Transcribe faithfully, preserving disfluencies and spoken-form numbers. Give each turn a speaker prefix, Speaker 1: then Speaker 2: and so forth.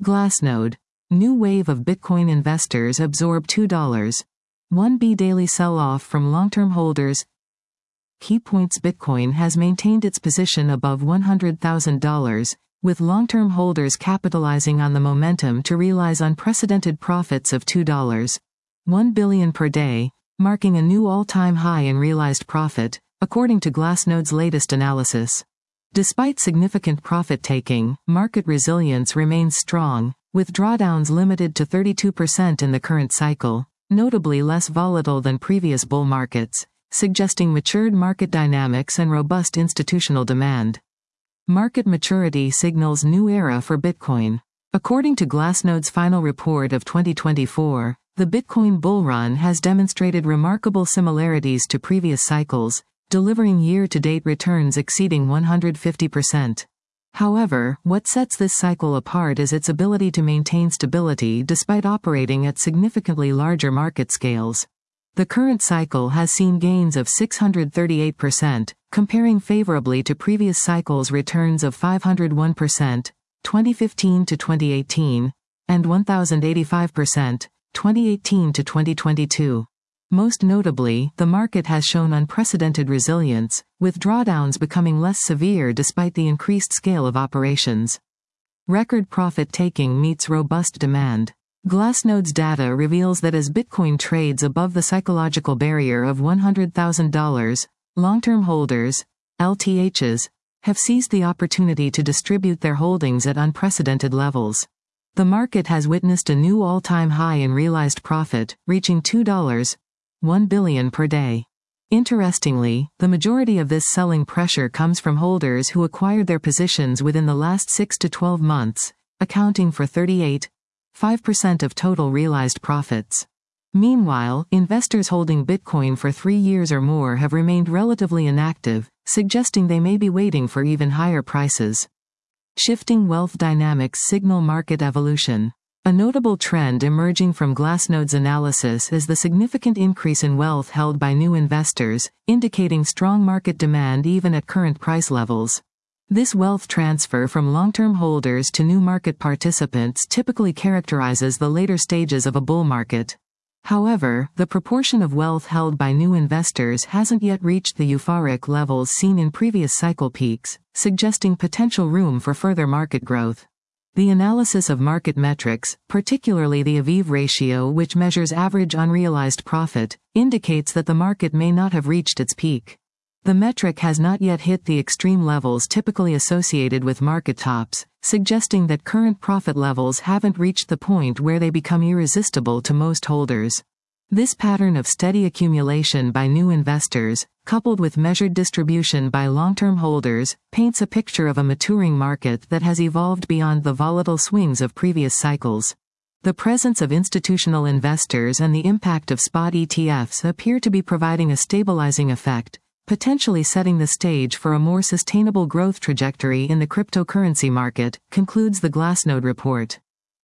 Speaker 1: Glassnode. New wave of Bitcoin investors absorb two dollars and one cent daily sell-off from long-term holders. Key points: Bitcoin has maintained its position above one hundred thousand dollars, with long-term holders capitalizing on the momentum to realize unprecedented profits of two dollars and one billion per day, marking a new all-time high in realized profit, according to Glassnode's latest analysis. Despite significant profit-taking, market resilience remains strong, with drawdowns limited to thirty-two percent in the current cycle, notably less volatile than previous bull markets, suggesting matured market dynamics and robust institutional demand. Market maturity signals new era for Bitcoin. According to Glassnode's final report of twenty twenty-four, the Bitcoin bull run has demonstrated remarkable similarities to previous cycles, delivering year-to-date returns exceeding one hundred fifty percent. However, what sets this cycle apart is its ability to maintain stability despite operating at significantly larger market scales. The current cycle has seen gains of six hundred thirty-eight percent, comparing favorably to previous cycles' returns of five hundred one percent, twenty fifteen to twenty eighteen, and one thousand eighty-five percent, twenty eighteen to twenty twenty-two. Most notably, the market has shown unprecedented resilience, with drawdowns becoming less severe despite the increased scale of operations. Record profit-taking meets robust demand. Glassnode's data reveals that as Bitcoin trades above the psychological barrier of one hundred thousand dollars, long-term holders, L T Hs, have seized the opportunity to distribute their holdings at unprecedented levels. The market has witnessed a new all-time high in realized profit, reaching two dollars and one billion per day. Interestingly, the majority of this selling pressure comes from holders who acquired their positions within the last six to twelve months, accounting for thirty-eight point five percent of total realized profits. Meanwhile, investors holding Bitcoin for three years or more have remained relatively inactive, suggesting they may be waiting for even higher prices. Shifting wealth dynamics signal market evolution. A notable trend emerging from Glassnode's analysis is the significant increase in wealth held by new investors, indicating strong market demand even at current price levels. This wealth transfer from long-term holders to new market participants typically characterizes the later stages of a bull market. However, the proportion of wealth held by new investors hasn't yet reached the euphoric levels seen in previous cycle peaks, suggesting potential room for further market growth. The analysis of market metrics, particularly the A V E ratio, which measures average unrealized profit, indicates that the market may not have reached its peak. The metric has not yet hit the extreme levels typically associated with market tops, suggesting that current profit levels haven't reached the point where they become irresistible to most holders. This pattern of steady accumulation by new investors, coupled with measured distribution by long-term holders, paints a picture of a maturing market that has evolved beyond the volatile swings of previous cycles. The presence of institutional investors and the impact of spot E T Fs appear to be providing a stabilizing effect, potentially setting the stage for a more sustainable growth trajectory in the cryptocurrency market, concludes the Glassnode report.